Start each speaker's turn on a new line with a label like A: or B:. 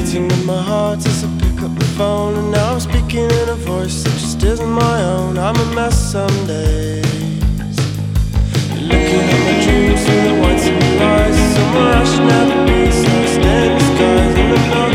A: beating in my heart as I pick up the phone. And now I'm speaking in a voice that just isn't my own. I'm a mess some days. You're looking at my dreams through the whites and the lies. Somewhere I should never be, so I stare in the skies. And I know